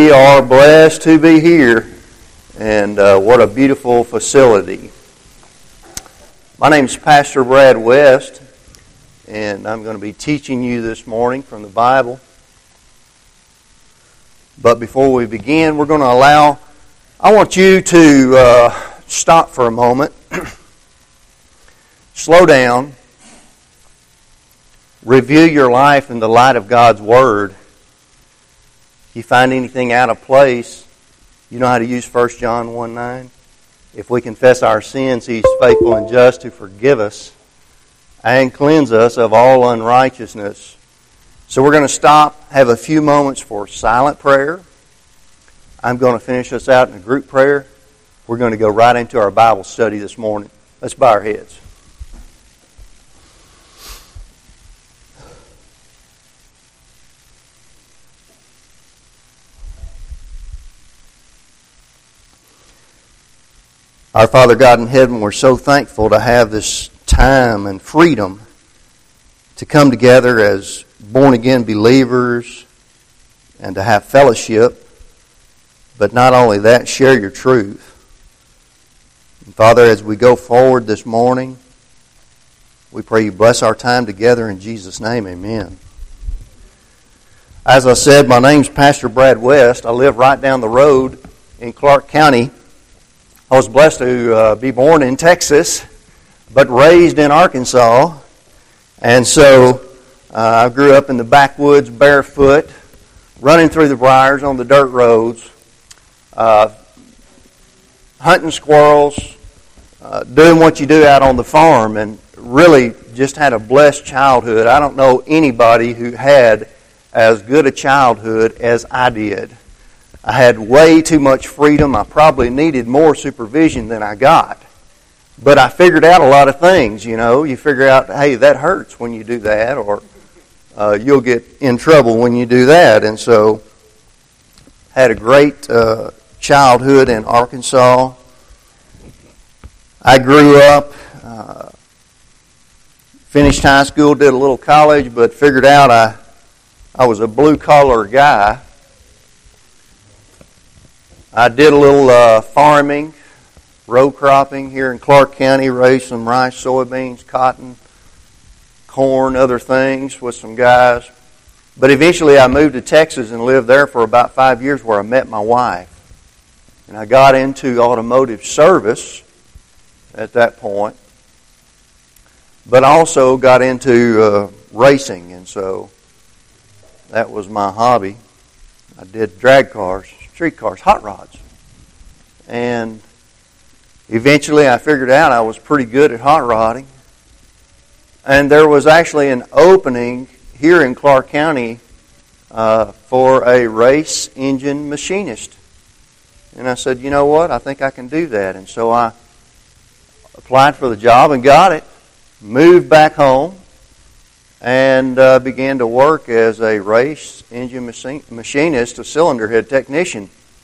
We are blessed to be here, and what a beautiful facility. My name is Pastor Brad West, and I'm going to be teaching you this morning from the Bible. But before we begin, we're going to I want you to stop for a moment, slow down, review your life in the light of God's Word. If you find anything out of place, you know how to use 1 John 1:9. If we confess our sins, He's faithful and just to forgive us and cleanse us of all unrighteousness. So we're going to stop, have a few moments for silent prayer. I'm going to finish us out in a group prayer. We're going to go right into our Bible study this morning. Let's bow our heads. Our Father God in heaven, we're so thankful to have this time and freedom to come together as born-again believers and to have fellowship, but not only that, share your truth. And Father, as we go forward this morning, we pray you bless our time together in Jesus' name, amen. As I said, my name's Pastor Brad West. I live right down the road in Clark County. I was blessed to be born in Texas, but raised in Arkansas. And so I grew up in the backwoods barefoot, running through the briars on the dirt roads, hunting squirrels, doing what you do out on the farm, and really just had a blessed childhood. I don't know anybody who had as good a childhood as I did. I had way too much freedom. I probably needed more supervision than I got. But I figured out a lot of things, you know. You figure out, hey, that hurts when you do that, or you'll get in trouble when you do that. And so had a great childhood in Arkansas. I grew up, finished high school, did a little college, but figured out I was a blue-collar guy. I did a little farming, row cropping here in Clark County, raised some rice, soybeans, cotton, corn, other things with some guys. But eventually I moved to Texas and lived there for about 5 years where I met my wife. And I got into automotive service at that point, but also got into racing. And so that was my hobby. I did drag cars, street cars, hot rods. And eventually I figured out I was pretty good at hot rodding. And there was actually an opening here in Clark County for a race engine machinist. And I said, you know what, I think I can do that. And so I applied for the job and got it, moved back home, and began to work as a race engine machinist, a cylinder head technician.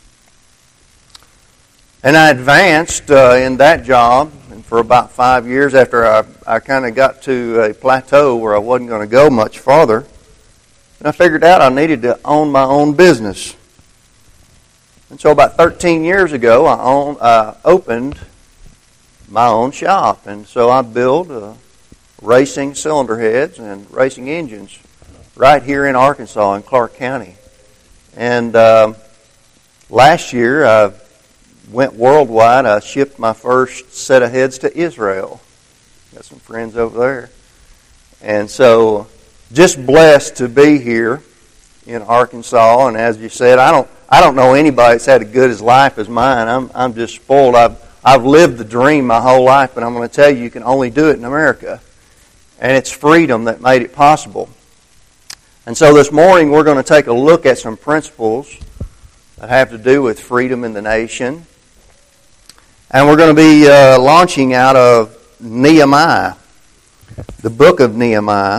And I advanced in that job, and for about 5 years after I kind of got to a plateau where I wasn't going to go much farther, and I figured out I needed to own my own business. And so about 13 years ago, I opened my own shop, and so I built racing cylinder heads and racing engines right here in Arkansas in Clark County. And last year I went worldwide. I shipped my first set of heads to Israel. Got some friends over there. And so just blessed to be here in Arkansas. And as you said, I don't know anybody that's had as good a life as mine. I'm just spoiled. I've lived the dream my whole life, but I'm going to tell you, you can only do it in America. And it's freedom that made it possible. And so this morning we're going to take a look at some principles that have to do with freedom in the nation. And we're going to be launching out of Nehemiah, the book of Nehemiah.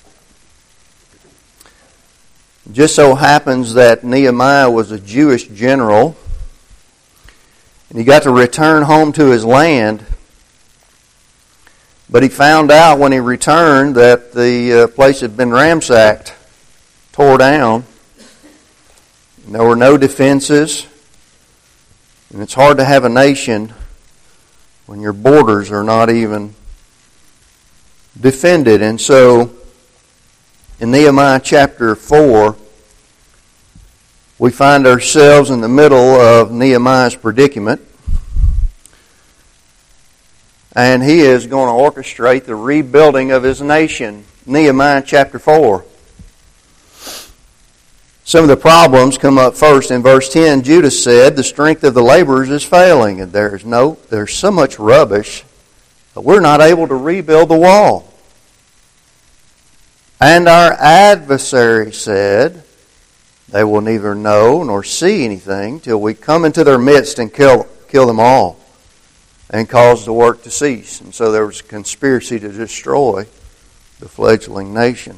It just so happens that Nehemiah was a Jewish general, and he got to return home to his land. But he found out when he returned that the place had been ransacked, tore down, And there were no defenses. And it's hard to have a nation when your borders are not even defended. And so, in Nehemiah chapter 4, we find ourselves in the middle of Nehemiah's predicament. And he is going to orchestrate the rebuilding of his nation. Nehemiah chapter 4. Some of the problems come up first in verse 10. Judah said, the strength of the laborers is failing, and there's so much rubbish that we're not able to rebuild the wall. And our adversary said, they will neither know nor see anything till we come into their midst and kill them all and cause the work to cease. And so there was a conspiracy to destroy the fledgling nation.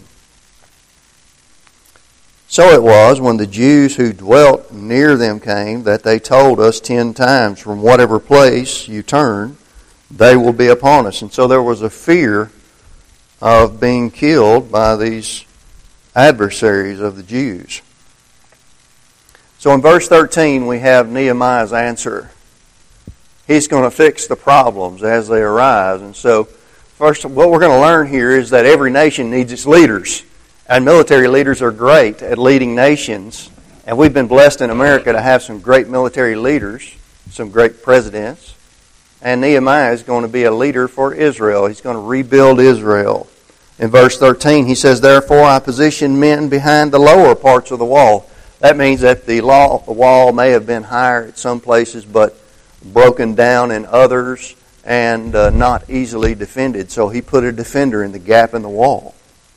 So it was when the Jews who dwelt near them came that they told us 10 times, from whatever place you turn, they will be upon us. And so there was a fear of being killed by these adversaries of the Jews. So in verse 13 we have Nehemiah's answer. He's going to fix the problems as they arise. And so first, what we're going to learn here is that every nation needs its leaders. And military leaders are great at leading nations. And we've been blessed in America to have some great military leaders, some great presidents. And Nehemiah is going to be a leader for Israel. He's going to rebuild Israel. In verse 13, he says, therefore I position men behind the lower parts of the wall. That means that the wall may have been higher at some places, but broken down in others and not easily defended. So he put a defender in the gap in the wall.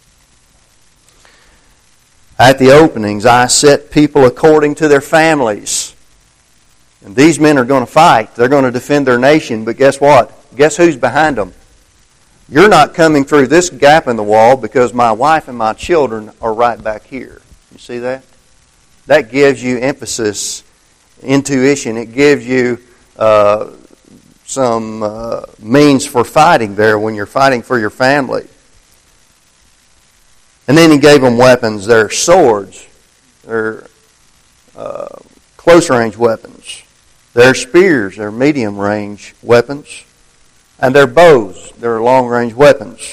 At the openings, I set people according to their families. And these men are going to fight. They're going to defend their nation. But guess what? Guess who's behind them? You're not coming through this gap in the wall because my wife and my children are right back here. You see that? That gives you emphasis, intuition. It gives you some means for fighting there when you're fighting for your family. And then he gave them weapons. They're swords. They're close-range weapons. They're spears. They're medium-range weapons. And they're bows. They're long-range weapons.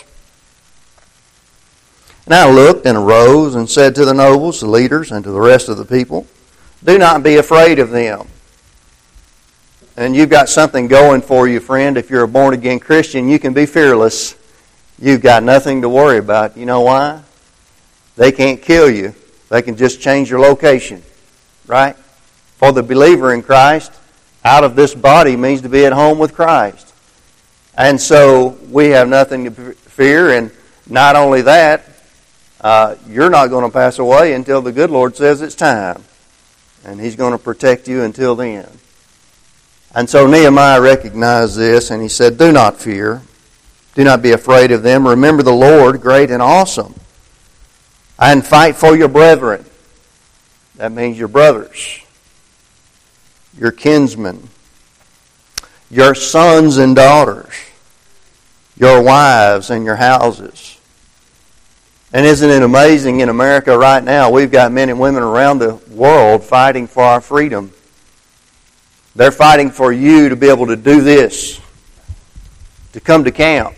And I looked and arose and said to the nobles, the leaders, and to the rest of the people, do not be afraid of them. And you've got something going for you, friend. If you're a born-again Christian, you can be fearless. You've got nothing to worry about. You know why? They can't kill you. They can just change your location. Right? For the believer in Christ, out of this body means to be at home with Christ. And so we have nothing to fear. And not only that, you're not going to pass away until the good Lord says it's time. And He's going to protect you until then. And so Nehemiah recognized this and he said, do not fear. Do not be afraid of them. Remember the Lord, great and awesome. And fight for your brethren. That means your brothers, your kinsmen, your sons and daughters, your wives and your houses. And isn't it amazing in America right now, we've got men and women around the world fighting for our freedom. They're fighting for you to be able to do this, to come to camp,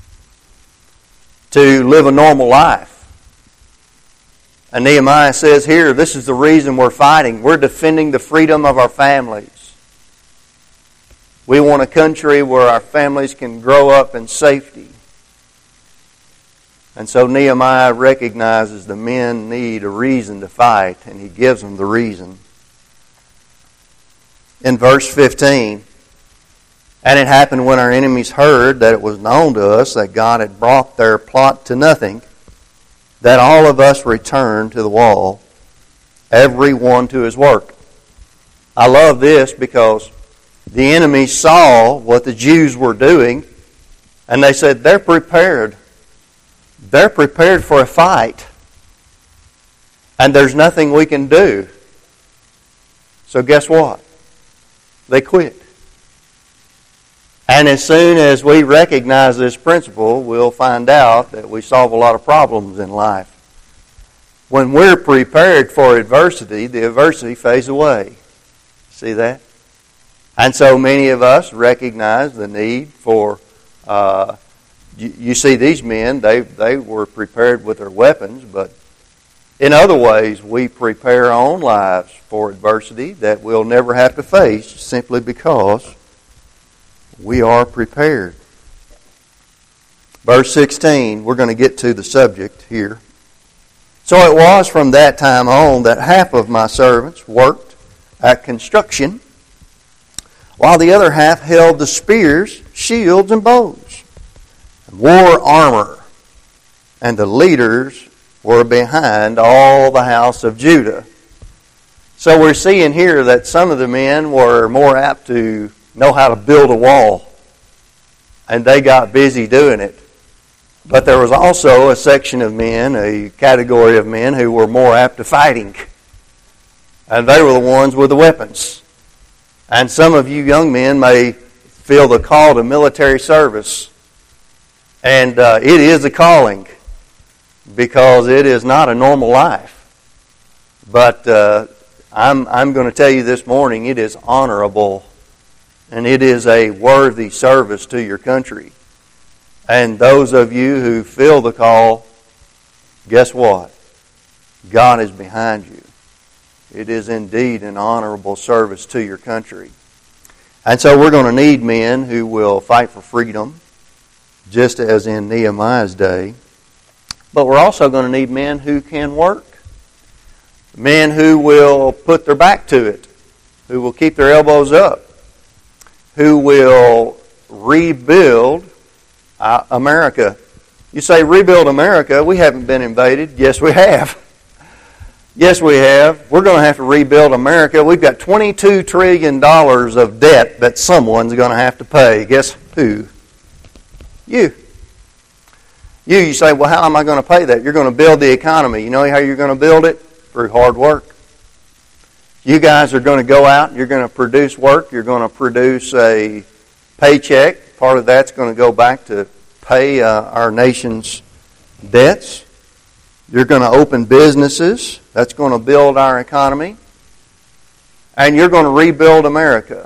to live a normal life. And Nehemiah says here, this is the reason we're fighting. We're defending the freedom of our families. We want a country where our families can grow up in safety. And so Nehemiah recognizes the men need a reason to fight, and he gives them the reason. In verse 15, and it happened when our enemies heard that it was known to us that God had brought their plot to nothing, that all of us returned to the wall, every one to his work. I love this because the enemy saw what the Jews were doing, and they said, they're prepared. They're prepared for a fight. And there's nothing we can do. So guess what? They quit. And as soon as we recognize this principle, we'll find out that we solve a lot of problems in life. when we're prepared for adversity, the adversity fades away. See that? And so many of us recognize the need for, you see these men, they were prepared with their weapons, but in other ways we prepare our own lives for adversity that we'll never have to face simply because we are prepared. Verse 16, we're going to get to the subject here. So it was from that time on that half of my servants worked at construction, while the other half held the spears, shields, and bows, and wore armor, and the leaders were behind all the house of Judah. So we're seeing here that some of the men were more apt to know how to build a wall, and they got busy doing it. But there was also a section of men, a category of men who were more apt to fighting. And they were the ones with the weapons. And some of you young men may feel the call to military service. And it is a calling, because it is not a normal life. But I'm going to tell you this morning, it is honorable, and it is a worthy service to your country. And those of you who feel the call, guess what? God is behind you. It is indeed an honorable service to your country. And so we're going to need men who will fight for freedom, just as in Nehemiah's day. But we're also going to need men who can work. Men who will put their back to it, who will keep their elbows up, who will rebuild America. You say, rebuild America? We haven't been invaded. Yes, we have. Yes, we have. We're going to have to rebuild America. We've got $22 trillion of debt that someone's going to have to pay. Guess who? You. You say, well, how am I going to pay that? You're going to build the economy. You know how you're going to build it? Through hard work. You guys are going to go out and you're going to produce work. You're going to produce a paycheck. Part of that's going to go back to pay our nation's debts. You're going to open businesses. That's going to build our economy. And you're going to rebuild America.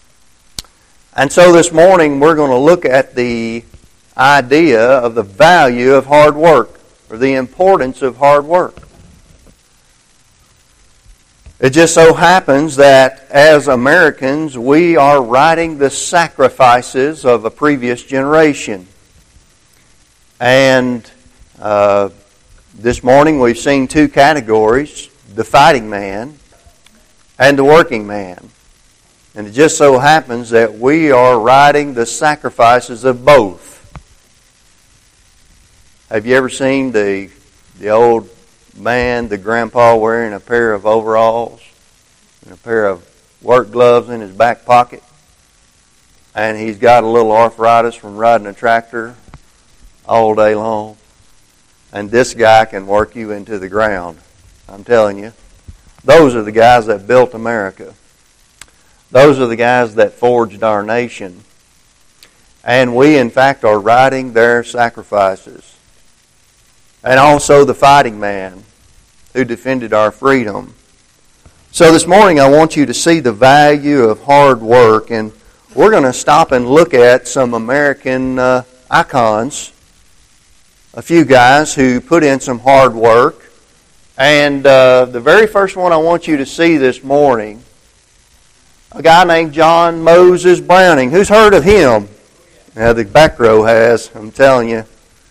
And so this morning we're going to look at the idea of the value of hard work, or the importance of hard work. It just so happens that as Americans, we are writing the sacrifices of a previous generation. And this morning we've seen two categories, the fighting man and the working man. And it just so happens that we are writing the sacrifices of both. Have you ever seen the old man, the grandpa, wearing a pair of overalls and a pair of work gloves in his back pocket? And he's got a little arthritis from riding a tractor all day long. And this guy can work you into the ground. I'm telling you. Those are the guys that built America. Those are the guys that forged our nation. And we, in fact, are writing their sacrifices. And also the fighting man who defended our freedom. So this morning I want you to see the value of hard work, and we're going to stop and look at some American icons, a few guys who put in some hard work. And the very first one I want you to see this morning, a guy named John Moses Browning. Who's heard of him? Yeah, the back row has, I'm telling you.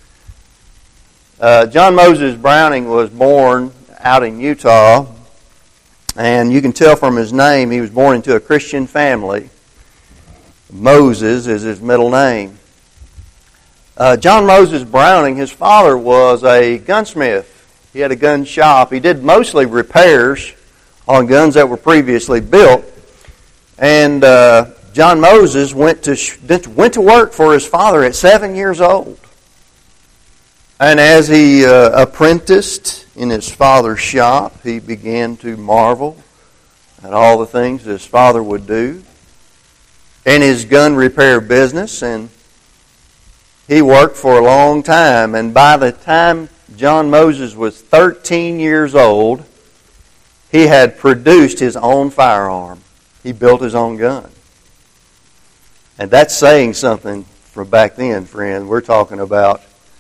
John Moses Browning was born out in Utah, and you can tell from his name he was born into a Christian family. Moses is his middle name. John Moses Browning, his father was a gunsmith. He had a gun shop. He did mostly repairs on guns that were previously built. And John Moses went to work for his father at 7 years old. And as he apprenticed in his father's shop, he began to marvel at all the things his father would do in his gun repair business. And he worked for a long time. And by the time John Moses was 13 years old, he had produced his own firearm. He built his own gun. And that's saying something from back then, friend. We're talking about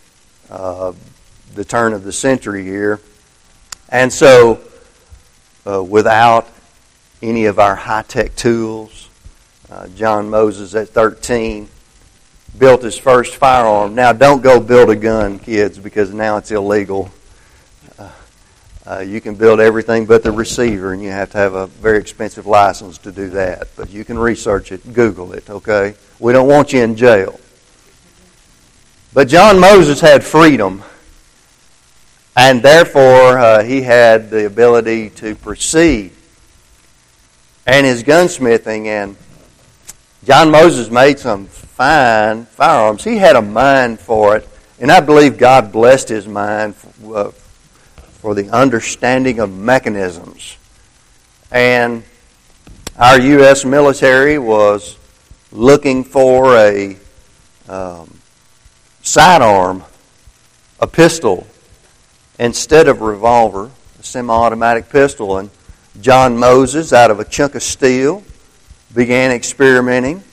the turn of the century here. And so, without any of our high-tech tools, John Moses at 13 built his first firearm. Now, don't go build a gun, kids, because now it's illegal. You can build everything but the receiver, and you have to have a very expensive license to do that. But you can research it, Google it, okay? We don't want you in jail. But John Moses had freedom, and therefore he had the ability to proceed. And his gunsmithing, and John Moses made some fine firearms. He had a mind for it, and I believe God blessed his mind for the understanding of mechanisms. And our U.S. military was looking for a sidearm, a pistol, instead of a revolver, a semi-automatic pistol. And John Moses, out of a chunk of steel, began experimenting.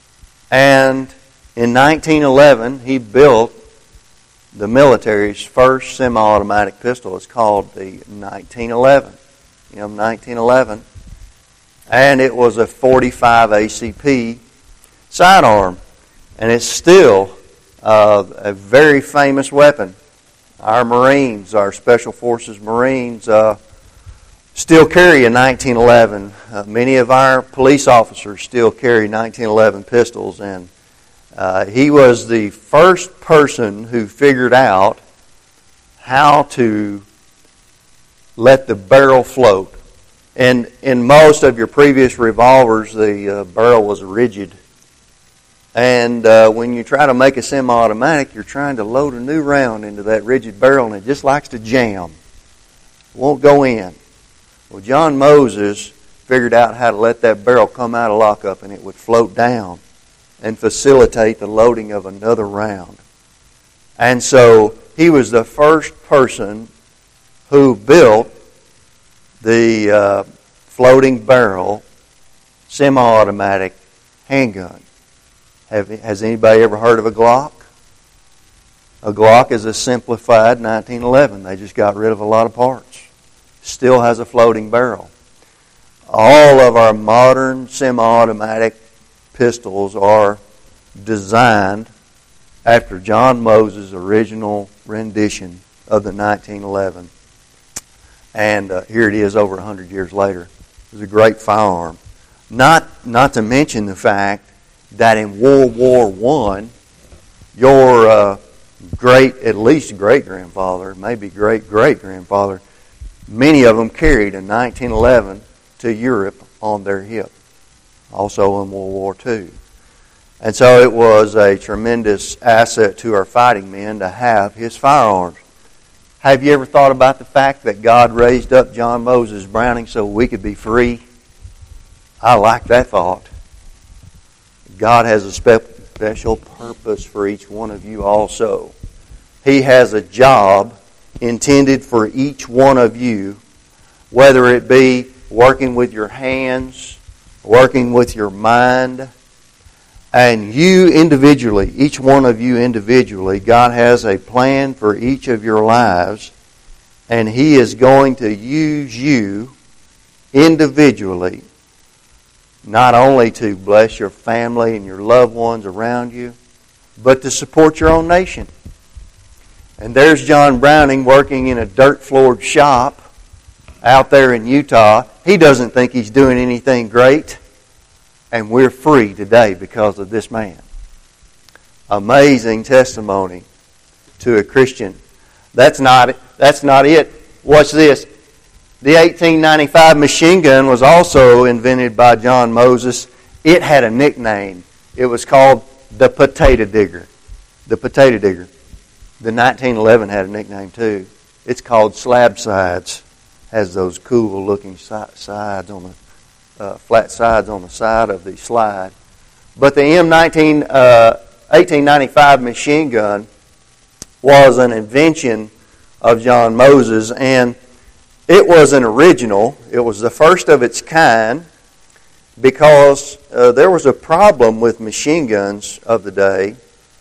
And in 1911, he built the military's first semi-automatic pistol. It's called the 1911. You know, 1911. And it was a .45 ACP sidearm. And it's still a very famous weapon. Our Marines, our Special Forces Marines, still carry a 1911. Many of our police officers still carry 1911 pistols, and he was the first person who figured out how to let the barrel float. And in most of your previous revolvers, the barrel was rigid. And when you try to make a semi-automatic, you're trying to load a new round into that rigid barrel, and it just likes to jam. It won't go in. Well, John Moses figured out how to let that barrel come out of lockup, and it would float down and facilitate the loading of another round. And so he was the first person who built the floating barrel semi-automatic handgun. Has anybody ever heard of a Glock? A Glock is a simplified 1911. They just got rid of a lot of parts. Still has a floating barrel. All of our modern semi-automatic pistols are designed after John Moses' original rendition of the 1911. And here it is over 100 years later. It was a great firearm. Not to mention the fact that in World War I, your at least great-grandfather, maybe great-great-grandfather, many of them carried a 1911 to Europe on their hip, also in World War II. And so it was a tremendous asset to our fighting men to have his firearms. Have you ever thought about the fact that God raised up John Moses Browning so we could be free? I like that thought. God has a special purpose for each one of you also. He has a job intended for each one of you, whether it be working with your hands, working with your mind, and you individually, each one of you individually, God has a plan for each of your lives, and He is going to use you individually, not only to bless your family and your loved ones around you, but to support your own nation. And there's John Browning working in a dirt-floored shop out there in Utah. He doesn't think he's doing anything great, and we're free today because of this man. Amazing testimony to a Christian. That's not it. Watch this. The 1895 machine gun was also invented by John Moses. It had a nickname. It was called the Potato Digger. The Potato Digger. The 1911 had a nickname too. It's called Slab Sides. Has those cool looking sides on the flat sides on the side of the slide. But the 1895 machine gun was an invention of John Moses, and it was an original. It was the first of its kind because there was a problem with machine guns of the day.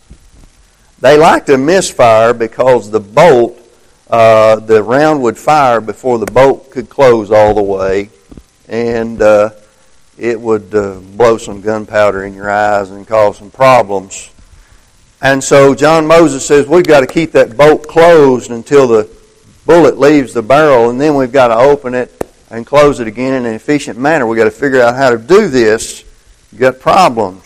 They liked to misfire because the bolt, the round would fire before the bolt could close all the way, and it would blow some gunpowder in your eyes and cause some problems. And so John Moses says, we've got to keep that bolt closed until the bullet leaves the barrel, and then we've got to open it and close it again in an efficient manner. We've got to figure out how to do this. You've got problems.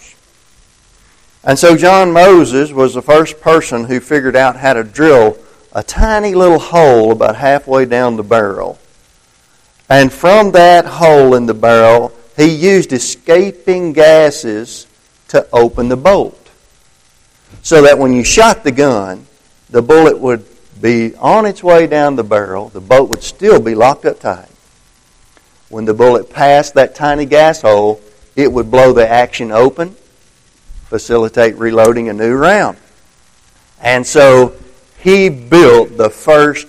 And so John Moses was the first person who figured out how to drill a tiny little hole about halfway down the barrel. And from that hole in the barrel, he used escaping gases to open the bolt. So that when you shot the gun, the bullet would be on its way down the barrel. The bolt would still be locked up tight. When the bullet passed that tiny gas hole, it would blow the action open, facilitate reloading a new round. And so he built the first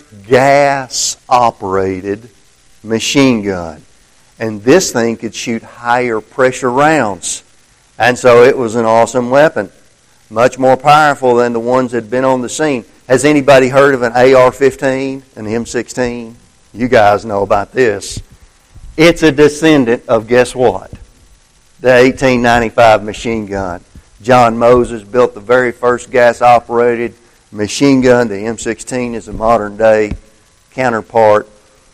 gas-operated machine gun. And this thing could shoot higher pressure rounds. And so it was an awesome weapon. Much more powerful than the ones that had been on the scene. Has anybody heard of an AR-15, an M16? You guys know about this. It's a descendant of, guess what? The 1895 machine gun. John Moses built the very first gas-operated machine gun. The M16 is a modern-day counterpart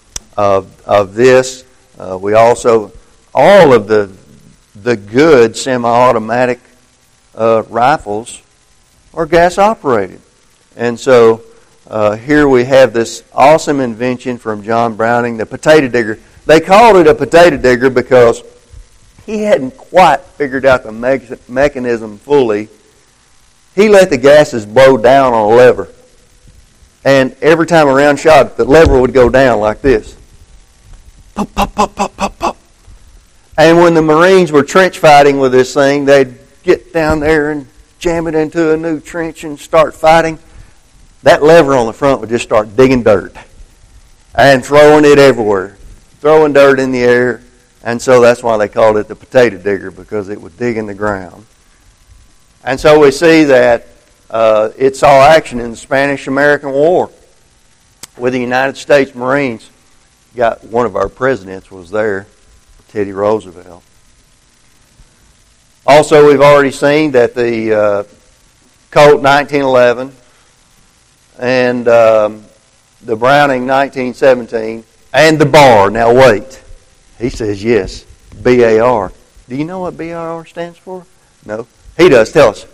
of this. We also, all of the good semi-automatic rifles are gas-operated. And so here we have this awesome invention from John Browning, the potato digger. They called it a potato digger because he hadn't quite figured out the mechanism fully. He let the gases blow down on a lever. And every time a round shot, the lever would go down like this. Pop, pop, pop, pop, pop, pop. And when the Marines were trench fighting with this thing, they'd get down there and jam it into a new trench and start fighting. That lever on the front would just start digging dirt and throwing it everywhere, throwing dirt in the air. And so that's why they called it the potato digger, because it would dig in the ground. And so we see that it saw action in the Spanish-American War with the United States Marines. Got one of our presidents was there, Teddy Roosevelt. Also, we've already seen that the Colt 1911 and the Browning 1917 and the BAR. Now wait. He says yes, BAR. Do you know what BAR stands for? No? He does. Tell us.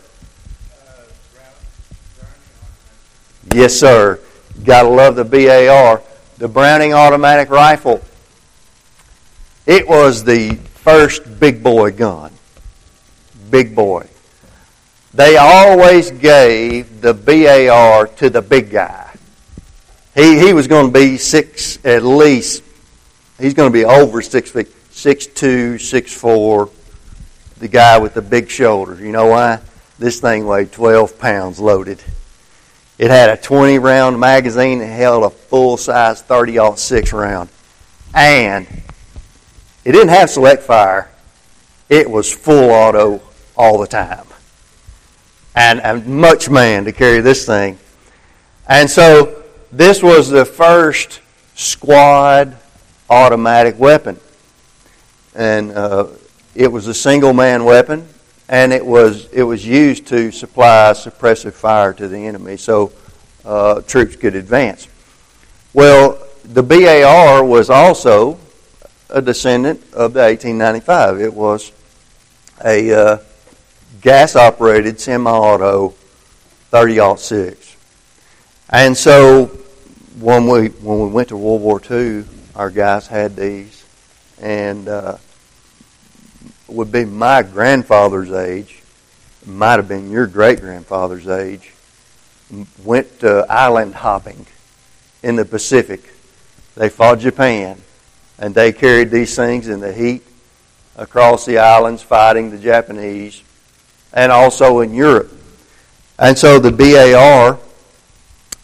Yes, sir. Got to love the BAR. The Browning automatic rifle. It was the first big boy gun. Big boy. They always gave the BAR to the big guy. He was going to be at least. He's going to be over 6 feet. 6'2", 6'4", the guy with the big shoulders. You know why? This thing weighed 12 pounds loaded. It had a 20-round magazine that held a full-size 30-06 round. And it didn't have select fire. It was full auto all the time. And much man to carry this thing. And so this was the first squad automatic weapon. And it was a single-man weapon, and it was used to supply suppressive fire to the enemy so troops could advance. Well, the BAR was also a descendant of the 1895. It was a gas-operated semi-auto 30-06. And so when we went to World War II, our guys had these, and would be my grandfather's age, might have been your great-grandfather's age, went island hopping in the Pacific. They fought Japan, and they carried these things in the heat across the islands fighting the Japanese, and also in Europe. And so the BAR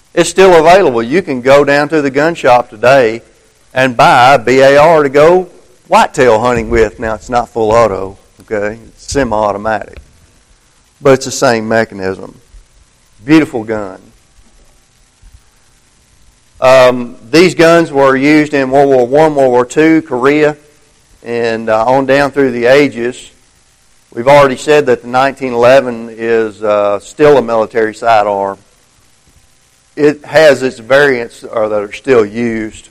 It's still available. You can go down to the gun shop today and buy a BAR to go whitetail hunting with. Now, it's not full auto, okay? It's semi-automatic. But it's the same mechanism. Beautiful gun. These guns were used in World War I, World War II, Korea, and on down through the ages. We've already said that the 1911 is still a military sidearm. It has its variants that are still used.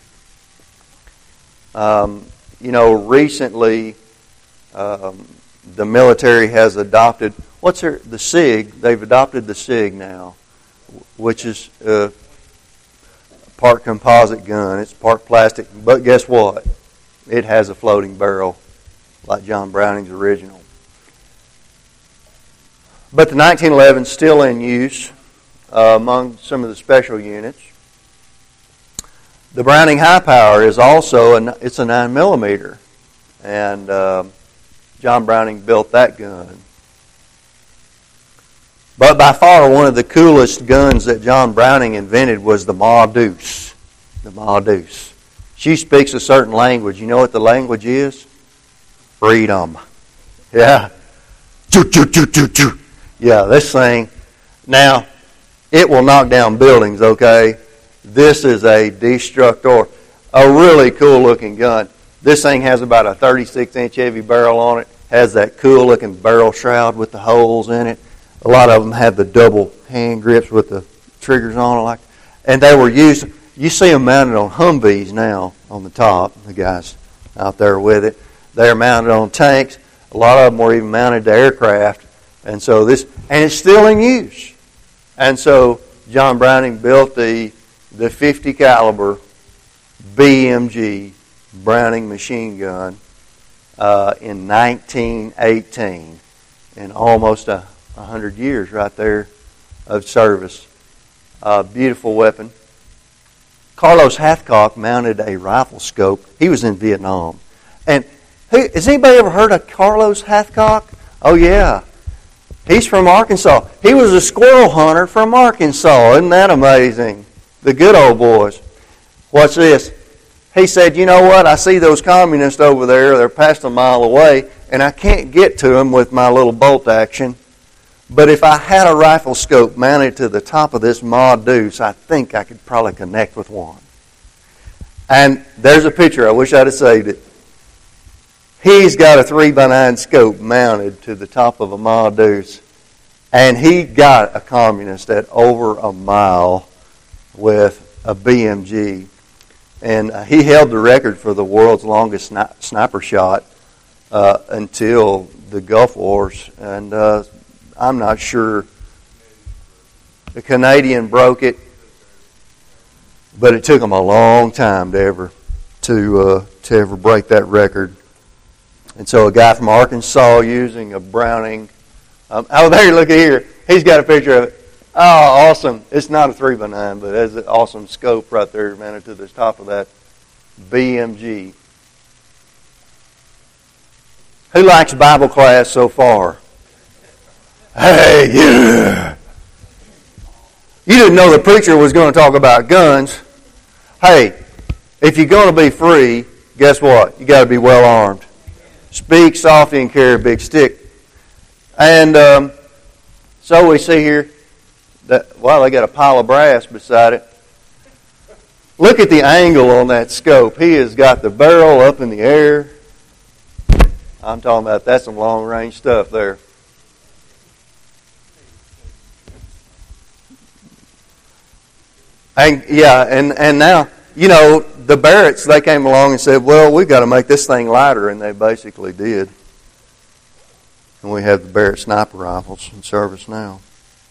Recently, the military has adopted, the SIG. They've adopted the SIG now, which is a part composite gun. It's part plastic, but guess what? It has a floating barrel, like John Browning's original. But the 1911 is still in use among some of the special units. The Browning High Power is also it's a 9mm, and John Browning built that gun. But by far one of the coolest guns that John Browning invented was the Ma Deuce. The Ma Deuce. She speaks a certain language. You know what the language is? Freedom. Yeah. Choo, choo, choo, choo, choo. Yeah, this thing. Now, it will knock down buildings, okay? This is a destructor. A really cool looking gun. This thing has about a 36-inch heavy barrel on it. Has that cool looking barrel shroud with the holes in it. A lot of them have the double hand grips with the triggers on it. And they were used, you see them mounted on Humvees now on the top, the guys out there with it. They're mounted on tanks. A lot of them were even mounted to aircraft. And so and it's still in use. And so John Browning built the 50 caliber BMG Browning machine gun in 1918, in almost 100 years right there of service. Beautiful weapon. Carlos Hathcock mounted a rifle scope. He was in Vietnam. And has anybody ever heard of Carlos Hathcock? Oh yeah. He's from Arkansas. He was a squirrel hunter from Arkansas. Isn't that amazing? The good old boys. Watch this. He said, you know what? I see those communists over there. They're past a mile away, and I can't get to them with my little bolt action. But if I had a rifle scope mounted to the top of this Ma Deuce, I think I could probably connect with one. And there's a picture. I wish I'd have saved it. He's got a 3x9 scope mounted to the top of a Ma Deuce. And he got a communist at over a mile with a BMG. And he held the record for the world's longest sniper shot until the Gulf Wars. And I'm not sure. The Canadian broke it. But it took them a long time to ever break that record. And so a guy from Arkansas using a Browning. There, look at here. He's got a picture of it. Oh, awesome. It's not a 3x9, but it has an awesome scope right there mounted to the top of that BMG. Who likes Bible class so far? Hey, yeah. You didn't know the preacher was going to talk about guns. Hey, if you're going to be free, guess what? You got to be well armed. Speak softly and carry a big stick. And so we see here that, they got a pile of brass beside it. Look at the angle on that scope. He has got the barrel up in the air. I'm talking about that's some long range stuff there. And now, the Barretts, they came along and said, well, we've got to make this thing lighter, and they basically did. And we have the Barrett sniper rifles in service now.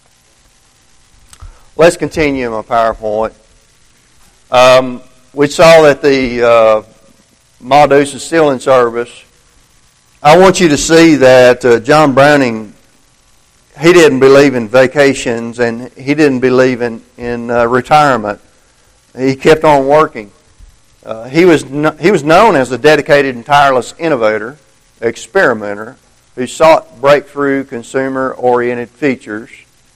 Let's continue in my PowerPoint. We saw that the Ma Deuce is still in service. I want you to see that John Browning, he didn't believe in vacations and he didn't believe in retirement. He kept on working. He was known as a dedicated and tireless innovator, experimenter, who sought breakthrough consumer-oriented features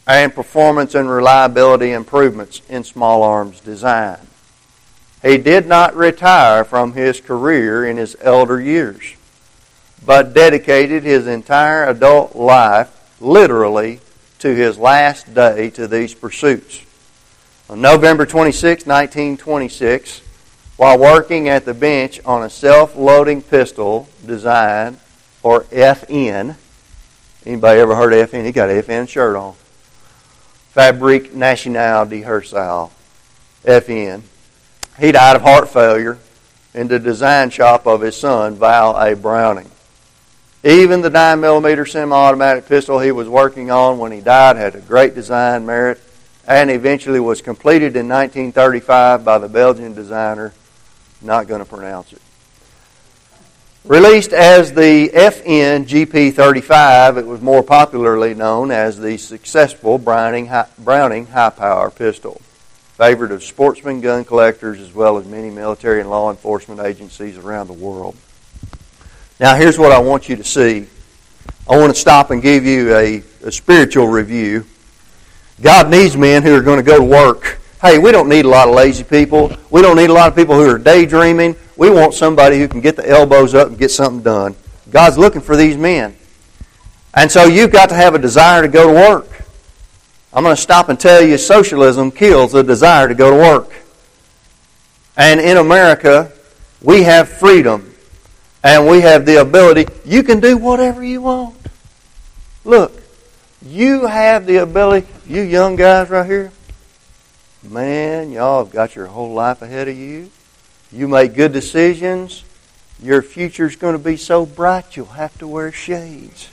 and performance and reliability improvements in small arms design. He did not retire from his career in his elder years, but dedicated his entire adult life, literally, to his last day to these pursuits. On November 26, 1926, while working at the bench on a self-loading pistol design, or FN, anybody ever heard of FN? He got an FN shirt on. Fabrique Nationale de Hersal, FN. He died of heart failure in the design shop of his son, Val A. Browning. Even the 9mm semi-automatic pistol he was working on when he died had a great design merit and eventually was completed in 1935 by the Belgian designer, not going to pronounce it. Released as the FN GP35, it was more popularly known as the successful Browning high-power pistol, favored of sportsmen, gun collectors, as well as many military and law enforcement agencies around the world. Now, here's what I want you to see. I want to stop and give you a spiritual review. God needs men who are going to go to work. Hey, we don't need a lot of lazy people. We don't need a lot of people who are daydreaming. We want somebody who can get the elbows up and get something done. God's looking for these men. And so you've got to have a desire to go to work. I'm going to stop and tell you socialism kills the desire to go to work. And in America, we have freedom. And we have the ability, you can do whatever you want. Look, you have the ability, you young guys right here, man, y'all have got your whole life ahead of you. You make good decisions. Your future's going to be so bright you'll have to wear shades.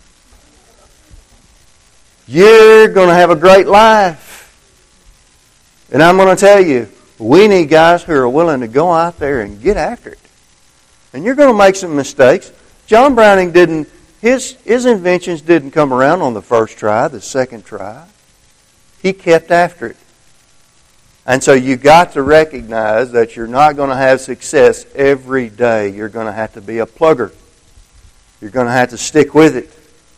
You're going to have a great life. And I'm going to tell you, we need guys who are willing to go out there and get after it. And you're going to make some mistakes. John Browning didn't, his inventions didn't come around on the first try, the second try. He kept after it. And so you got to recognize that you're not going to have success every day. You're going to have to be a plugger. You're going to have to stick with it.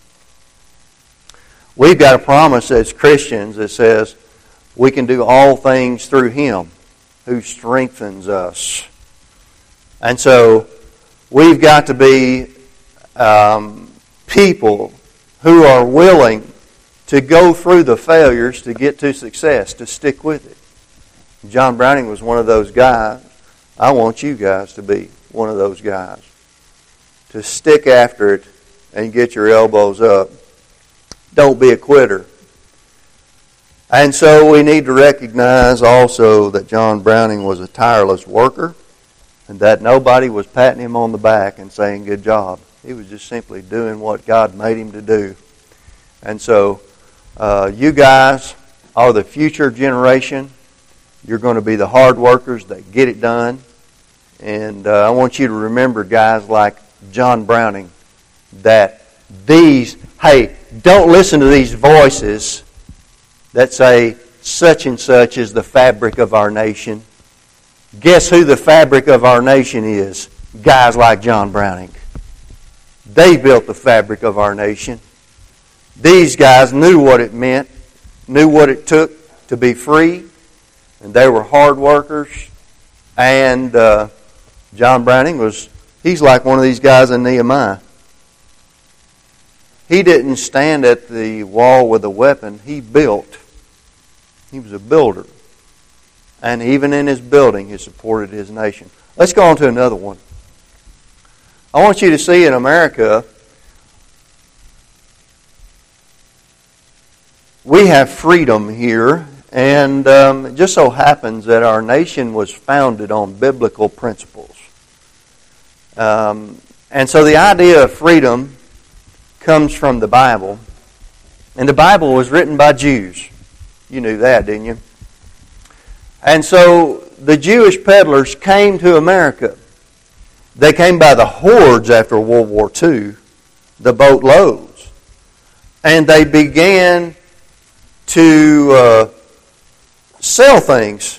We've got a promise as Christians that says we can do all things through Him who strengthens us. And so we've got to be people who are willing to go through the failures to get to success, to stick with it. John Browning was one of those guys. I want you guys to be one of those guys. To stick after it and get your elbows up. Don't be a quitter. And so we need to recognize also that John Browning was a tireless worker and that nobody was patting him on the back and saying, good job. He was just simply doing what God made him to do. And so you guys are the future generation. You're going to be the hard workers that get it done. And I want you to remember guys like John Browning, that don't listen to these voices that say such and such is the fabric of our nation. Guess who the fabric of our nation is? Guys like John Browning. They built the fabric of our nation. These guys knew what it meant, knew what it took to be free, and they were hard workers. And John Browning he's like one of these guys in Nehemiah. He didn't stand at the wall with a weapon. He built. He was a builder. And even in his building, he supported his nation. Let's go on to another one. I want you to see in America, we have freedom here. And it just so happens that our nation was founded on biblical principles. And so the idea of freedom comes from the Bible. And the Bible was written by Jews. You knew that, didn't you? And so the Jewish peddlers came to America. They came by the hordes after World War II, the boatloads. And they began to sell things.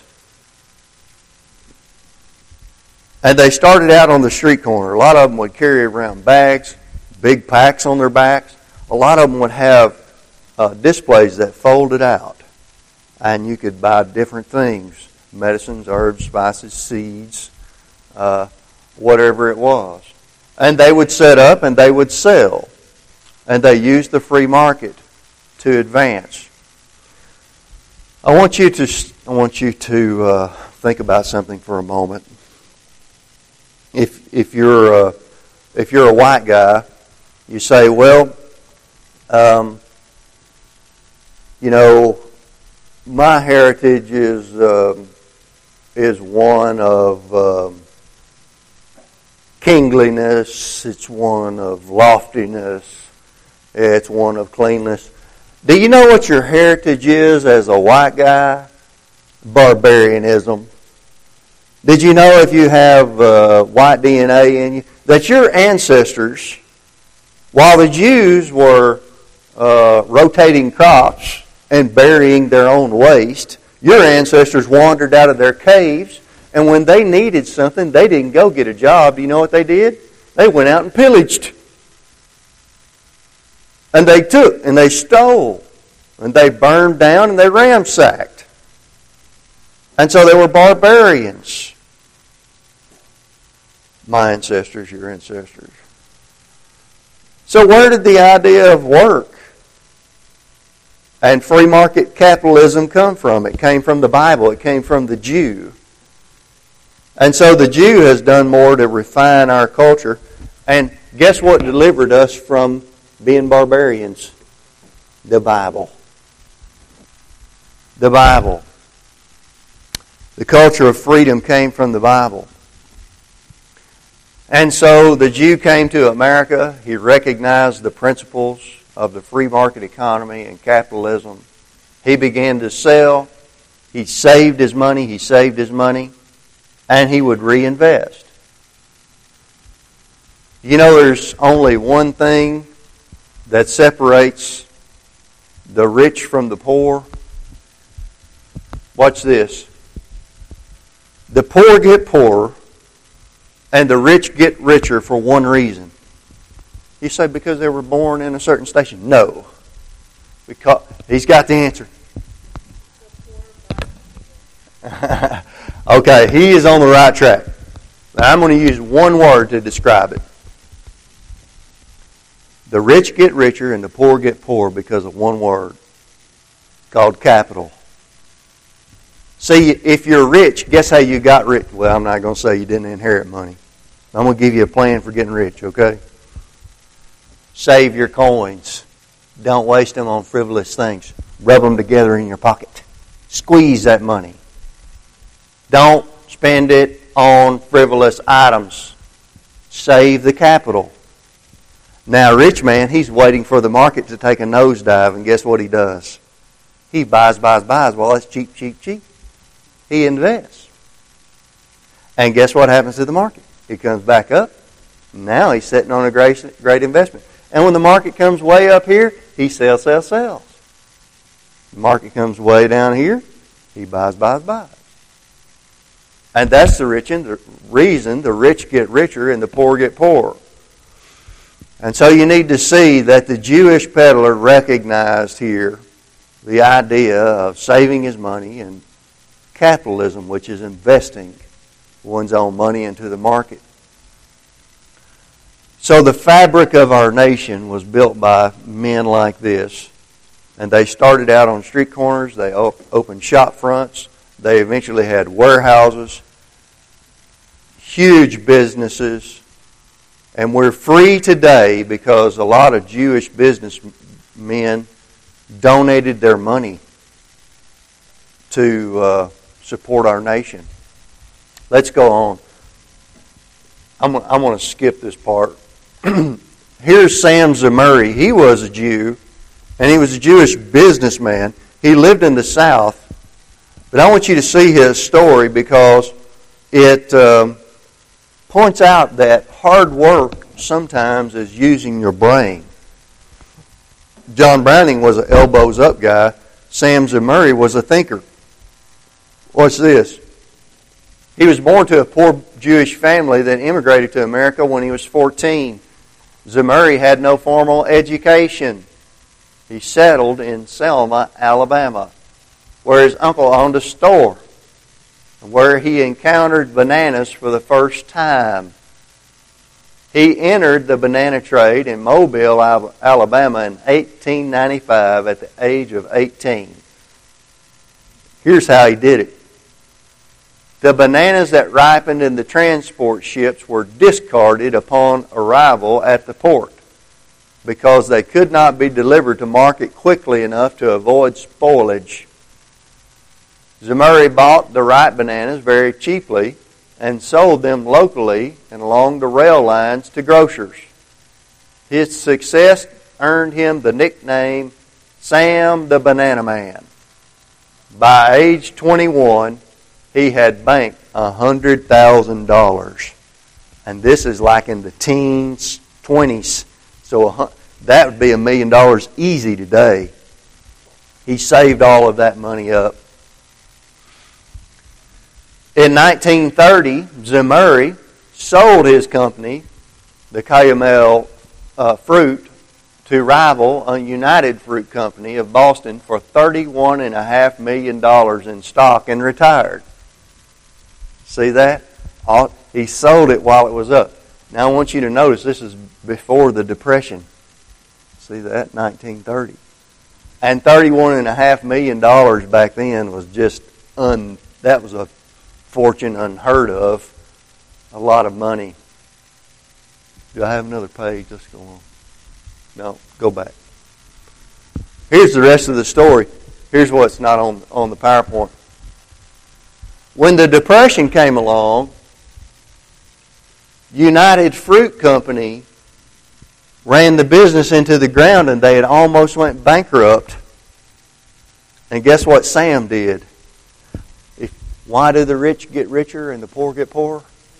And they started out on the street corner. A lot of them would carry around bags, big packs on their backs. A lot of them would have displays that folded out, and you could buy different things, medicines, herbs, spices, seeds, whatever it was. And they would set up and they would sell. And they used the free market to advance. I want you to think about something for a moment. If you're a white guy, you say, well, my heritage is one of kingliness. It's one of loftiness. It's one of cleanness. Do you know what your heritage is as a white guy? Barbarianism. Did you know if you have white DNA in you, that your ancestors, while the Jews were rotating crops and burying their own waste, your ancestors wandered out of their caves, and when they needed something, they didn't go get a job. Do you know what they did? They went out and pillaged. And they took, and they stole, and they burned down, and they ransacked. And so they were barbarians. My ancestors, your ancestors. So where did the idea of work and free market capitalism come from? It came from the Bible. It came from the Jew. And so the Jew has done more to refine our culture. And guess what delivered us from being barbarians? The Bible. The Bible. The culture of freedom came from the Bible. And so the Jew came to America. He recognized the principles of the free market economy and capitalism. He began to sell. He saved his money. And he would reinvest. You know, there's only one thing that separates the rich from the poor. Watch this. The poor get poorer, and the rich get richer for one reason. You say because they were born in a certain station? No. Because he's got the answer. Okay, he is on the right track. Now, I'm going to use one word to describe it. The rich get richer and the poor get poorer because of one word called capital. See, if you're rich, guess how you got rich? Well, I'm not going to say you didn't inherit money. I'm going to give you a plan for getting rich, okay? Save your coins. Don't waste them on frivolous things. Rub them together in your pocket. Squeeze that money. Don't spend it on frivolous items. Save the capital. Now, a rich man, he's waiting for the market to take a nosedive, and guess what he does? He buys. Well, that's cheap. He invests. And guess what happens to the market? It comes back up. Now he's sitting on a great investment. And when the market comes way up here, he sells. The market comes way down here, he buys. And that's the reason the rich get richer and the poor get poorer. And so you need to see that the Jewish peddler recognized here the idea of saving his money and capitalism, which is investing one's own money into the market. So the fabric of our nation was built by men like this. And they started out on street corners. They opened shop fronts. They eventually had warehouses, huge businesses. And we're free today because a lot of Jewish businessmen donated their money to support our nation. Let's go on. I'm going to skip this part. Here's Sam Zemurray. He was a Jew, and he was a Jewish businessman. He lived in the South. But I want you to see his story because it points out that hard work sometimes is using your brain. John Browning was an elbows up guy. Sam Zemurray was a thinker. What's this? He was born to a poor Jewish family that immigrated to America when he was 14. Zemurray had no formal education. he settled in Selma, Alabama, where his uncle owned a store, where he encountered bananas for the first time. He entered the banana trade in Mobile, Alabama in 1895 at the age of 18. Here's how he did it. The bananas that ripened in the transport ships were discarded upon arrival at the port because they could not be delivered to market quickly enough to avoid spoilage. Zemurray bought the ripe bananas very cheaply and sold them locally and along the rail lines to grocers. His success earned him the nickname Sam the Banana Man. By age 21, he had banked $100,000. And this is like in the teens, 20s. So that would be $1 million easy today. He saved all of that money up. In 1930, Zemurray sold his company, the Cayamel Fruit, to rival a United Fruit Company of Boston for $31.5 million in stock and retired. See that? He sold it while it was up. Now I want you to notice this is before the Depression. See that? 1930. And $31.5 million back then was just that was a fortune unheard of. A lot of money. Do I have another page? Let's go on. No, go back. Here's the rest of the story. Here's what's not on the PowerPoint. When the Depression came along, United Fruit Company ran the business into the ground and they had almost went bankrupt. And guess what Sam did? Why do the rich get richer and the poor get poorer?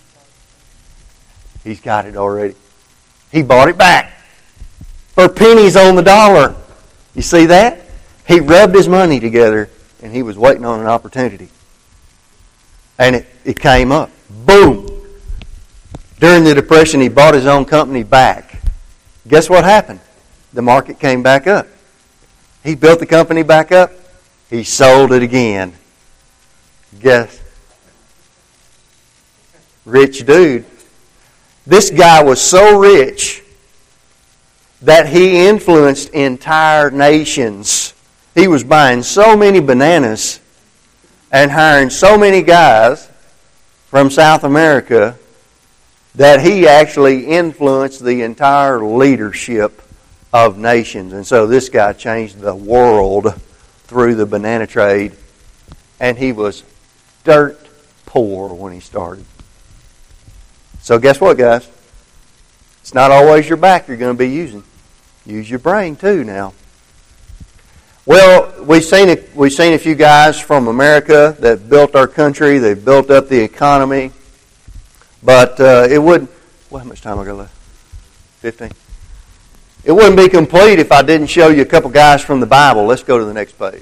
He's got it already. He bought it back for pennies on the dollar. You see that? He rubbed his money together and he was waiting on an opportunity. And it came up. Boom! During the Depression, he bought his own company back. Guess what happened? The market came back up. He built the company back up. He sold it again. Guess. Rich dude. This guy was so rich that he influenced entire nations. He was buying so many bananas and hiring so many guys from South America that he actually influenced the entire leadership of nations. And so this guy changed the world through the banana trade. And he was dirt poor when he started. So guess what, guys? It's not always your back you're going to be using. Use your brain too now. Well, we've seen a few guys from America that built our country. They built up the economy. But it wouldn't... Well, how much time I got left? 15? It wouldn't be complete if I didn't show you a couple guys from the Bible. Let's go to the next page.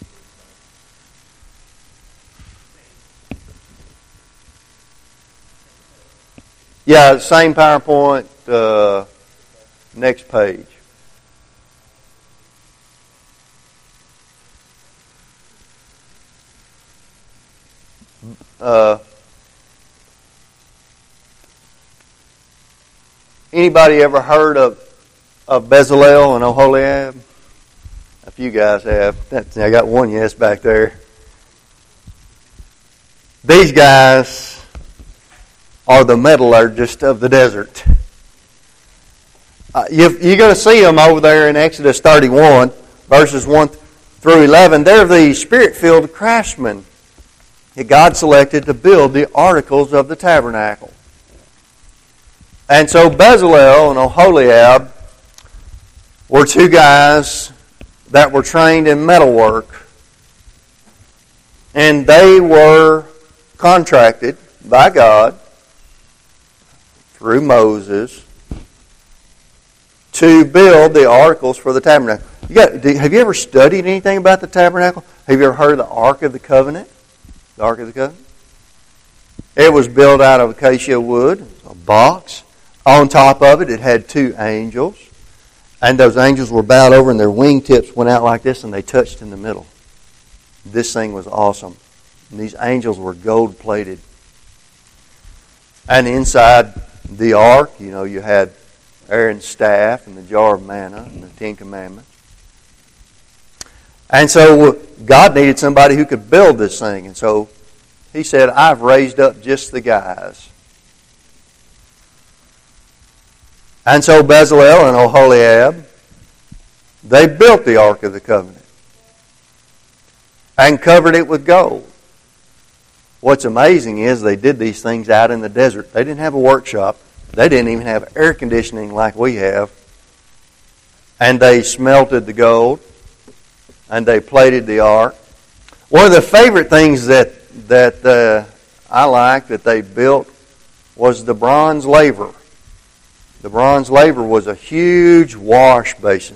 Yeah, same PowerPoint, next page. Anybody ever heard of Bezalel and Oholiab? A few guys have. I got one yes back there. These guys are the metallurgists of the desert. You're going to see them over there in Exodus 31, verses 1 through 11. They're the Spirit-filled craftsmen that God selected to build the articles of the tabernacle. And so Bezalel and Oholiab were two guys that were trained in metalwork. And they were contracted by God through Moses to build the articles for the tabernacle. Have you ever studied anything about the tabernacle? Have you ever heard of the Ark of the Covenant? The Ark of the Covenant? It was built out of acacia wood, a box. On top of it, it had two angels. And those angels were bowed over and their wingtips went out like this and they touched in the middle. This thing was awesome. And these angels were gold-plated. And inside the ark, you had Aaron's staff and the jar of manna and the Ten Commandments. And so God needed somebody who could build this thing. And so He said, I've raised up just the guys. And so Bezalel and Oholiab, they built the Ark of the Covenant and covered it with gold. What's amazing is they did these things out in the desert. They didn't have a workshop. They didn't even have air conditioning like we have. And they smelted the gold and they plated the ark. One of the favorite things that I like that they built was the bronze laver. The bronze laver was a huge wash basin.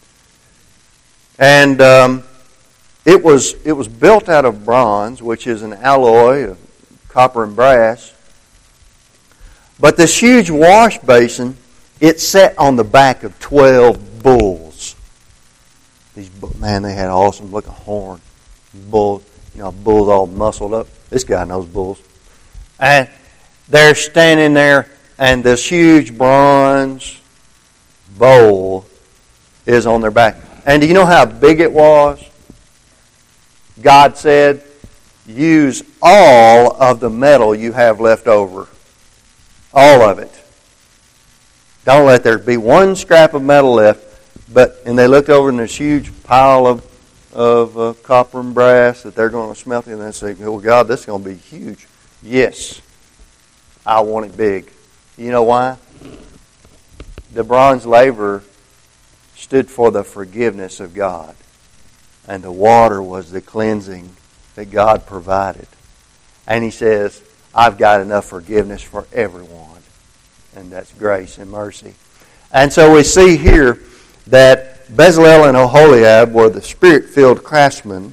And it was built out of bronze, which is an alloy of copper and brass. But this huge wash basin, it sat on the back of 12 bulls. Man, they had awesome looking horn. Bulls, bulls all muscled up. This guy knows bulls. And they're standing there, and this huge bronze bowl is on their back. And do you know how big it was? God said, use all of the metal you have left over. All of it. Don't let there be one scrap of metal left. And they looked over in this huge pile of copper and brass that they're going to smelt, and they say, oh God, this is going to be huge. Yes, I want it big. You know why? The bronze laver stood for the forgiveness of God. And the water was the cleansing that God provided. And He says, I've got enough forgiveness for everyone. And that's grace and mercy. And so we see here that Bezalel and Oholiab were the Spirit-filled craftsmen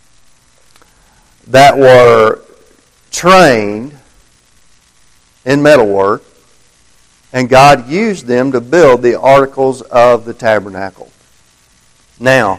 that were trained in metalwork, and God used them to build the articles of the tabernacle. Now,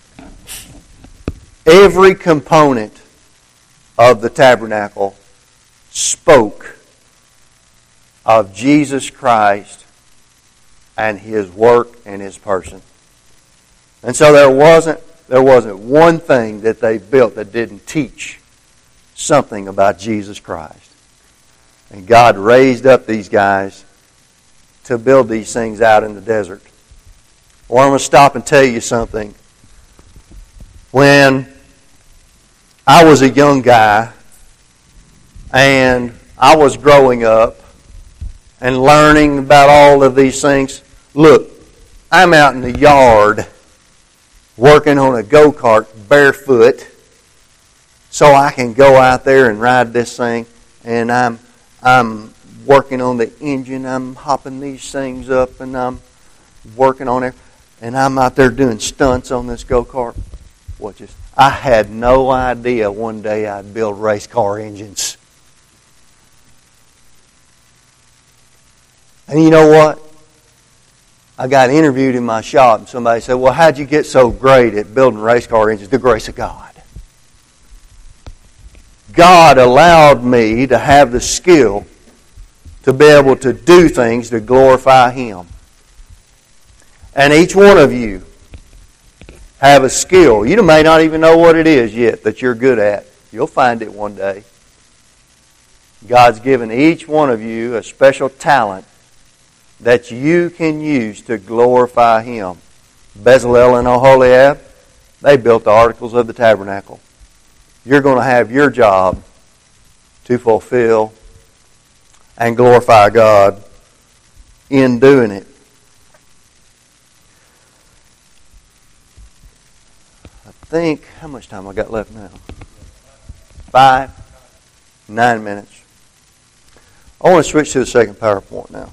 every component of the tabernacle spoke of Jesus Christ and His work and His person. And so there wasn't one thing that they built that didn't teach something about Jesus Christ. And God raised up these guys to build these things out in the desert. Well, I'm going to stop and tell you something. When I was a young guy and I was growing up and learning about all of these things, look, I'm out in the yard working on a go-kart barefoot so I can go out there and ride this thing, and I'm working on the engine, I'm hopping these things up, and I'm working on it, and I'm out there doing stunts on this go-kart. I had no idea one day I'd build race car engines. And you know what? I got interviewed in my shop, and somebody said, well, how'd you get so great at building race car engines? The grace of God. God allowed me to have the skill to be able to do things to glorify Him. And each one of you have a skill. You may not even know what it is yet that you're good at. You'll find it one day. God's given each one of you a special talent that you can use to glorify Him. Bezalel and Oholiab, they built the articles of the tabernacle. You're going to have your job to fulfill and glorify God in doing it. I think, how much time I got left now? 9 minutes. I want to switch to the second PowerPoint now.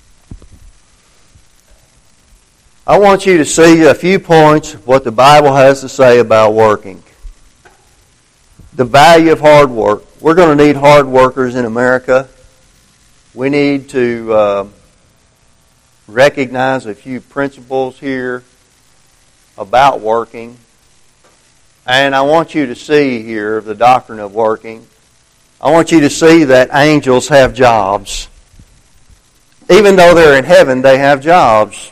I want you to see a few points of what the Bible has to say about working. The value of hard work. We're going to need hard workers in America. We need to recognize a few principles here about working. And I want you to see here the doctrine of working. I want you to see that angels have jobs. Even though they're in heaven, they have jobs.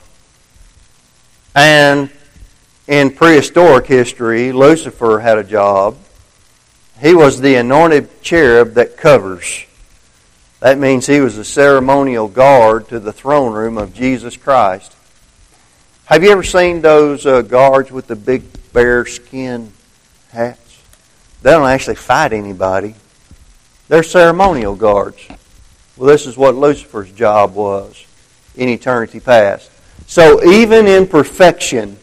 And in prehistoric history, Lucifer had a job. He was the anointed cherub that covers. That means he was a ceremonial guard to the throne room of Jesus Christ. Have you ever seen those guards with the big bear skin hats? They don't actually fight anybody. They're ceremonial guards. Well, this is what Lucifer's job was in eternity past. So even in perfection,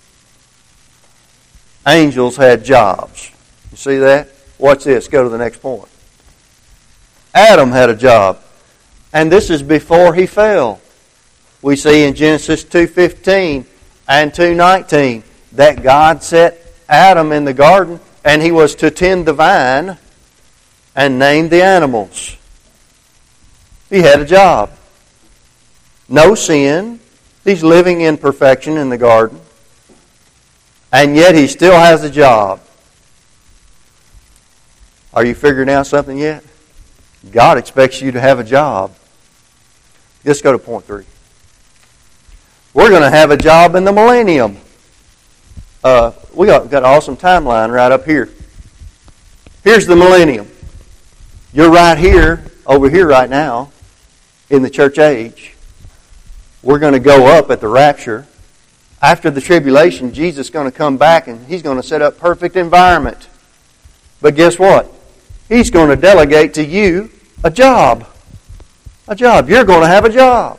angels had jobs. You see that? Watch this. Go to the next point. Adam had a job. And this is before he fell. We see in Genesis 2:15 and 2:19 that God set Adam in the garden and he was to tend the vine and name the animals. He had a job. No sin. He's living in perfection in the garden. And yet he still has a job. Are you figuring out something yet? God expects you to have a job. Let's go to point 3. We're going to have a job in the millennium. We got an awesome timeline right up here. Here's the millennium. You're right here, over here right now, in the church age. We're going to go up at the rapture. After the tribulation, Jesus is going to come back and He's going to set up perfect environment. But guess what? He's going to delegate to you a job. A job. You're going to have a job.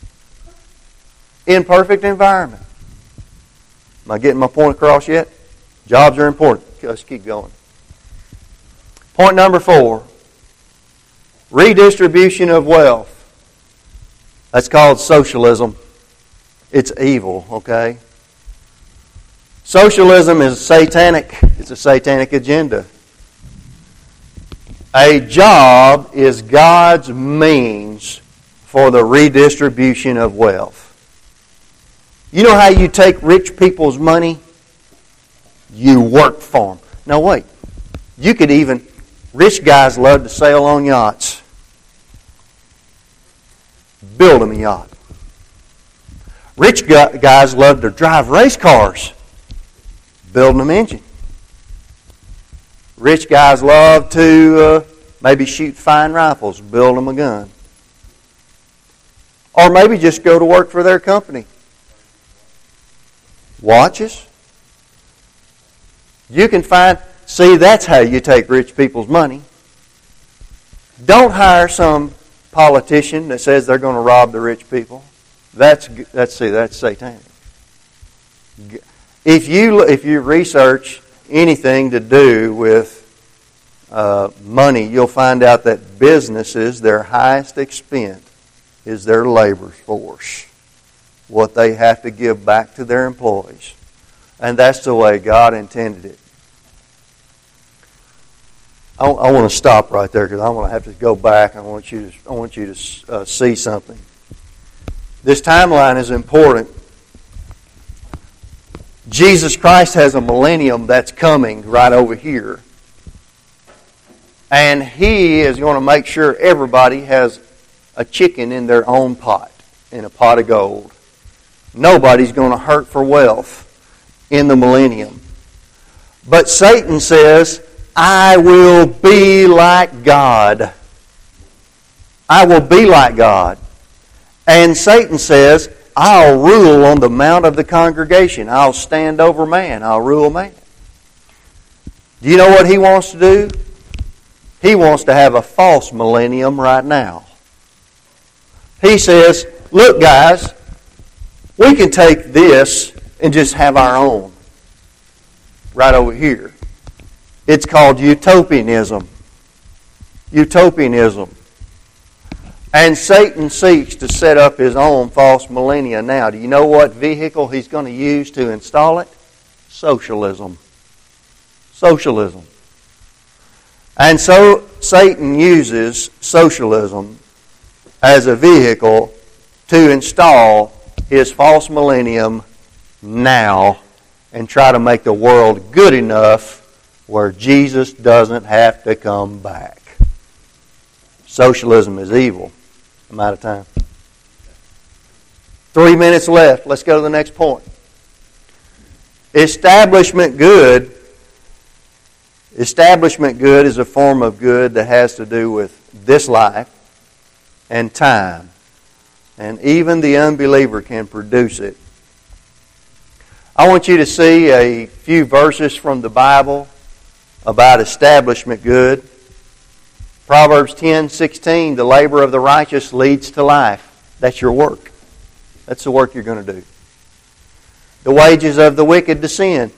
In perfect environment. Am I getting my point across yet? Jobs are important. Let's keep going. Point number 4. Redistribution of wealth. That's called socialism. It's evil, okay? Socialism is satanic. It's a satanic agenda. A job is God's means for the redistribution of wealth. You know how you take rich people's money? You work for them. Now wait. You could even... Rich guys love to sail on yachts. Build them a yacht. Rich guys love to drive race cars. Build them an engine. Rich guys love to maybe shoot fine rifles. Build them a gun. Or maybe just go to work for their company. Watches. You can find... See, that's how you take rich people's money. Don't hire some politician that says they're going to rob the rich people. That's satanic. If you research anything to do with money, you'll find out that businesses, their highest expense is their labor force. What they have to give back to their employees. And that's the way God intended it. I want to stop right there because I want to have to go back. I want you to see something. This timeline is important. Jesus Christ has a millennium that's coming right over here. And He is going to make sure everybody has a chicken in their own pot, in a pot of gold. Nobody's going to hurt for wealth in the millennium. But Satan says, I will be like God. I will be like God. And Satan says, I'll rule on the mount of the congregation. I'll stand over man. I'll rule man. Do you know what he wants to do? He wants to have a false millennium right now. He says, look guys, we can take this and just have our own. Right over here. It's called utopianism. Utopianism. And Satan seeks to set up his own false millennia now. Do you know what vehicle he's going to use to install it? Socialism. Socialism. And so Satan uses socialism as a vehicle to install his false millennium now and try to make the world good enough where Jesus doesn't have to come back. Socialism is evil. I'm out of time. 3 minutes left. Let's go to the next point. Establishment good. Establishment good is a form of good that has to do with this life and time. And even the unbeliever can produce it. I want you to see a few verses from the Bible about establishment good. Proverbs 10:16, the labor of the righteous leads to life. That's your work. That's the work you're going to do. The wages of the wicked to sin.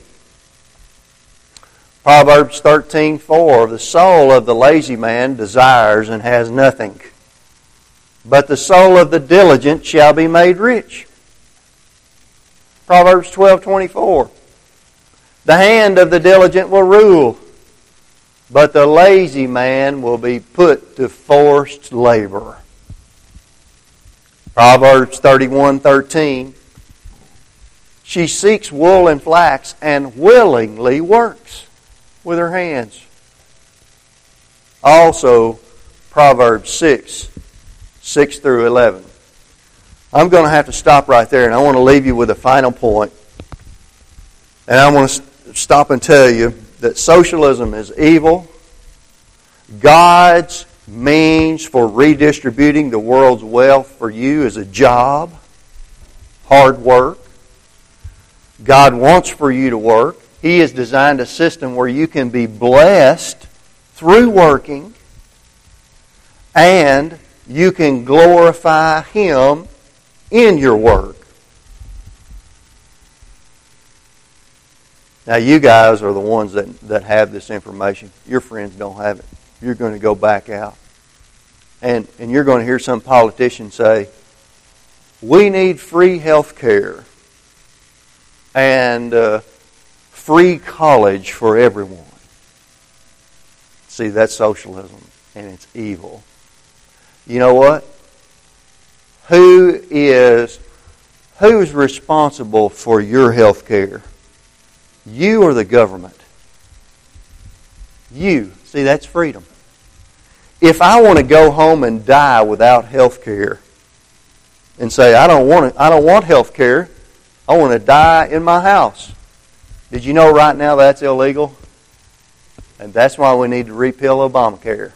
Proverbs 13:4, the soul of the lazy man desires and has nothing, but the soul of the diligent shall be made rich. Proverbs 12:24, the hand of the diligent will rule, but the lazy man will be put to forced labor. Proverbs 31:13, she seeks wool and flax and willingly works with her hands. Also, Proverbs 6 through 11. I'm going to have to stop right there, and I want to leave you with a final point. And I want to stop and tell you that socialism is evil. God's means for redistributing the world's wealth for you is a job, hard work. God wants for you to work. He has designed a system where you can be blessed through working, and you can glorify Him in your work. Now, you guys are the ones that have this information. Your friends don't have it. You're going to go back out. And you're going to hear some politician say, we need free health care and free college for everyone. See, that's socialism, and it's evil. You know what? Who's responsible for your health care? You or the government? You. See, that's freedom. If I want to go home and die without health care and say, I don't want health care, I want to die in my house. Did you know right now that's illegal? And that's why we need to repeal Obamacare.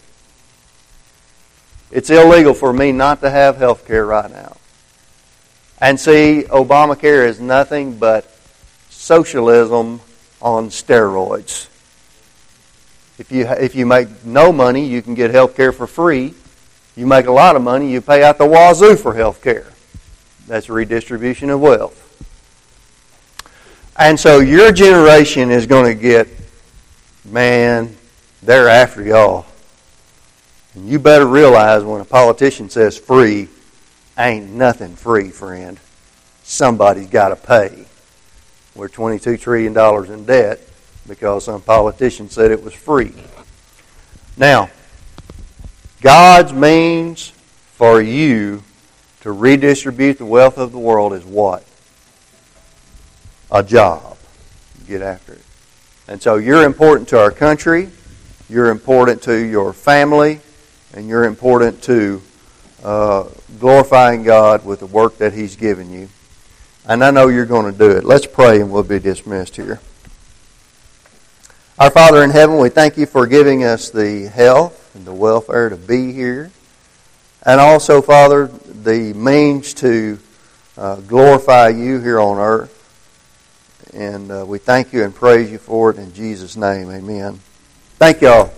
It's illegal for me not to have health care right now. And see, Obamacare is nothing but socialism on steroids. If you make no money, you can get health care for free. You make a lot of money, you pay out the wazoo for health care. That's redistribution of wealth. And so your generation is going to get, man, they're after y'all. And you better realize when a politician says free, ain't nothing free, friend. Somebody's got to pay. We're $22 trillion in debt because some politician said it was free. Now, God's means for you to redistribute the wealth of the world is what? A job. Get after it. And so you're important to our country, you're important to your family, and you're important to glorifying God with the work that He's given you. And I know you're going to do it. Let's pray and we'll be dismissed here. Our Father in heaven, we thank You for giving us the health and the welfare to be here. And also, Father, the means to glorify You here on earth. And we thank You and praise You for it in Jesus' name. Amen. Thank y'all.